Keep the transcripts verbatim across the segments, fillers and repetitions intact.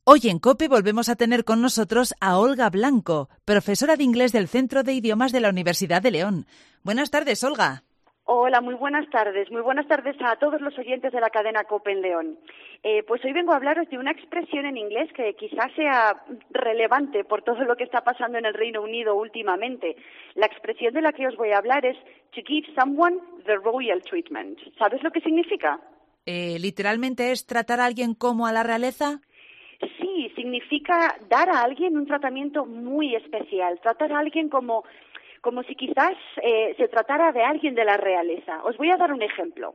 Hoy en COPE volvemos a tener con nosotros a Olga Blanco, profesora de inglés del Centro de Idiomas de la Universidad de León. Buenas tardes, Olga. Hola, muy buenas tardes. Muy buenas tardes a todos los oyentes de la cadena COPE en León. Eh, pues hoy vengo a hablaros de una expresión en inglés que quizás sea relevante por todo lo que está pasando en el Reino Unido últimamente. La expresión de la que os voy a hablar es to give someone the royal treatment. ¿Sabes lo que significa? Eh, ¿Literalmente es tratar a alguien como a la realeza? Sí, significa dar a alguien un tratamiento muy especial, tratar a alguien como, como si quizás eh, se tratara de alguien de la realeza. Os voy a dar un ejemplo.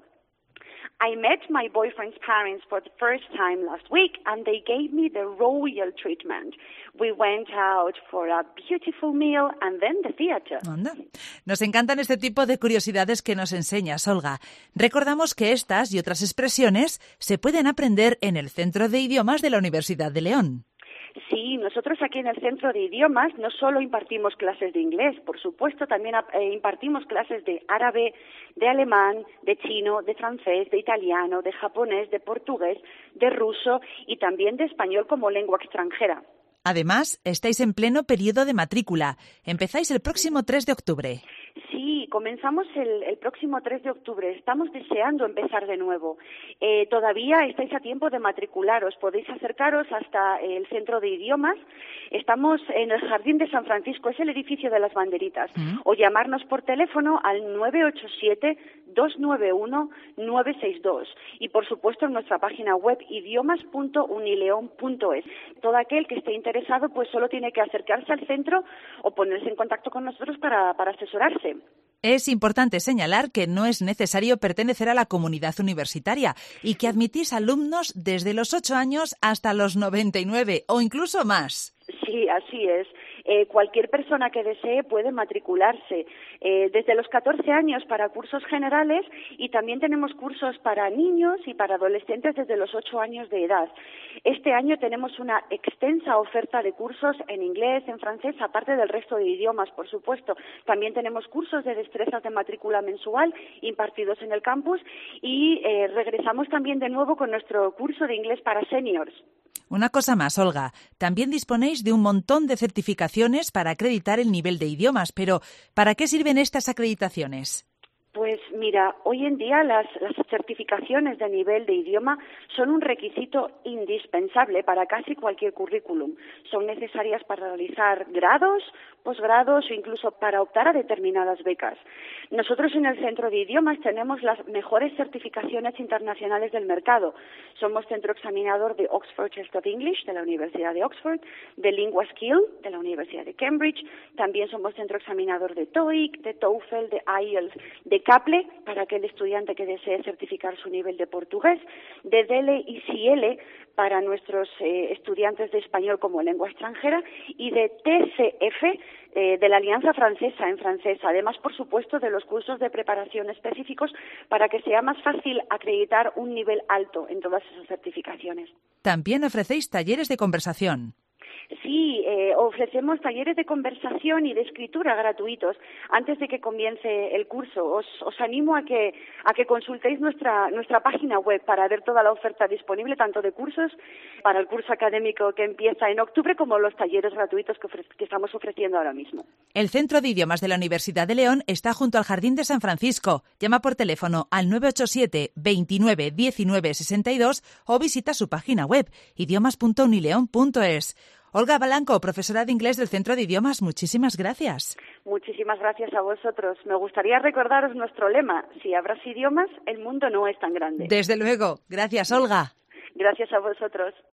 I met my boyfriend's parents for the first time last week and they gave me the royal treatment. We went out for a beautiful meal and then the theater. Anda. Nos encantan este tipo de curiosidades que nos enseñas, Olga. Recordamos que estas y otras expresiones se pueden aprender en el Centro de Idiomas de la Universidad de León. Sí, nosotros aquí en el Centro de Idiomas no solo impartimos clases de inglés, por supuesto también eh, impartimos clases de árabe, de alemán, de chino, de francés, de italiano, de japonés, de portugués, de ruso y también de español como lengua extranjera. Además, estáis en pleno periodo de matrícula. Empezáis el próximo tres de octubre. Sí, comenzamos el, el próximo tres de octubre. Estamos deseando empezar de nuevo. Eh, todavía estáis a tiempo de matricularos. Podéis acercaros hasta el Centro de Idiomas. Estamos en el Jardín de San Francisco, es el edificio de las banderitas. ¿Mm? O llamarnos por teléfono al nueve ocho siete, dos nueve uno, nueve seis dos. Y, por supuesto, en nuestra página web idiomas punto unileon punto es. Todo aquel que esté interesado pues solo tiene que acercarse al centro o ponerse en contacto con nosotros para, para asesorarse. Es importante señalar que no es necesario pertenecer a la comunidad universitaria y que admitís alumnos desde los ocho años hasta los noventa y nueve o incluso más. Sí, así es. Eh, cualquier persona que desee puede matricularse eh, desde los catorce años para cursos generales y también tenemos cursos para niños y para adolescentes desde los ocho años de edad. Este año tenemos una extensa oferta de cursos en inglés, en francés, aparte del resto de idiomas, por supuesto. También tenemos cursos de destrezas de matrícula mensual impartidos en el campus y eh, regresamos también de nuevo con nuestro curso de inglés para seniors. Una cosa más, Olga. También disponéis de un montón de certificaciones para acreditar el nivel de idiomas, pero ¿para qué sirven estas acreditaciones? Pues mira, hoy en día las, las certificaciones de nivel de idioma son un requisito indispensable para casi cualquier currículum. Son necesarias para realizar grados, posgrados o incluso para optar a determinadas becas. Nosotros en el Centro de Idiomas tenemos las mejores certificaciones internacionales del mercado. Somos centro examinador de Oxford Test of English de la Universidad de Oxford, de Lingua Skill de la Universidad de Cambridge, también somos centro examinador de TOEIC, de TOEFL, de I E L T S, de CAPLE, para aquel estudiante que desee certificar su nivel de portugués, de D E L E y C I L E para nuestros eh, estudiantes de español como lengua extranjera y de T C F eh, de la Alianza Francesa en francés, además, por supuesto, de los cursos de preparación específicos para que sea más fácil acreditar un nivel alto en todas esas certificaciones. También ofrecéis talleres de conversación. Sí, eh, ofrecemos talleres de conversación y de escritura gratuitos antes de que comience el curso. Os, os animo a que, a que consultéis nuestra, nuestra página web para ver toda la oferta disponible, tanto de cursos para el curso académico que empieza en octubre como los talleres gratuitos que, ofre- que estamos ofreciendo ahora mismo. El Centro de Idiomas de la Universidad de León está junto al Jardín de San Francisco. Llama por teléfono al nueve ocho siete, veintinueve, diecinueve, sesenta y dos o visita su página web idiomas punto unileon punto es. Olga Blanco, profesora de inglés del Centro de Idiomas, muchísimas gracias. Muchísimas gracias a vosotros. Me gustaría recordaros nuestro lema: si habrás idiomas, el mundo no es tan grande. Desde luego. Gracias, Olga. Gracias a vosotros.